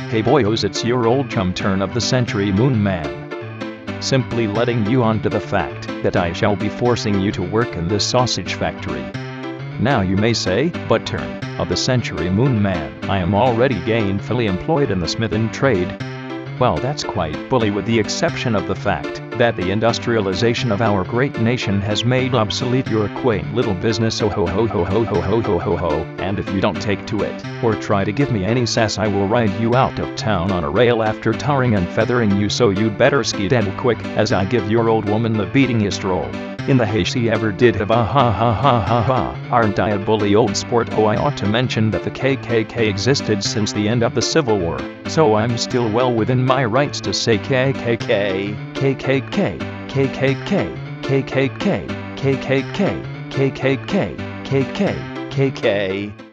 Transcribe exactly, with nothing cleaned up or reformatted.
Hey boyos, it's your old chum Turn of the Century Moon Man. Simply letting you onto the fact that I shall be forcing you to work in this sausage factory. Now you may say, but Turn of the Century Moon Man, I am already gainfully employed in the smithing trade. Well, that's quite bully, with the exception of the fact that the industrialization of our great nation has made obsolete your quaint little business. Oh ho ho ho ho ho ho ho ho ho. And if you don't take to it, or try to give me any sass, I will ride you out of town on a rail after tarring and feathering you, so you'd better skedaddle quick, as I give your old woman the beatingest roll in the hay she ever did have. Ah ha ha ha ha ha. Aren't I a bully old sport? Oh, I ought to mention that the K K K existed since the end of the Civil War, so I'm still well within my rights to say K K K, K K K, K K K, K K K, K K K, K K K, K K K, K K.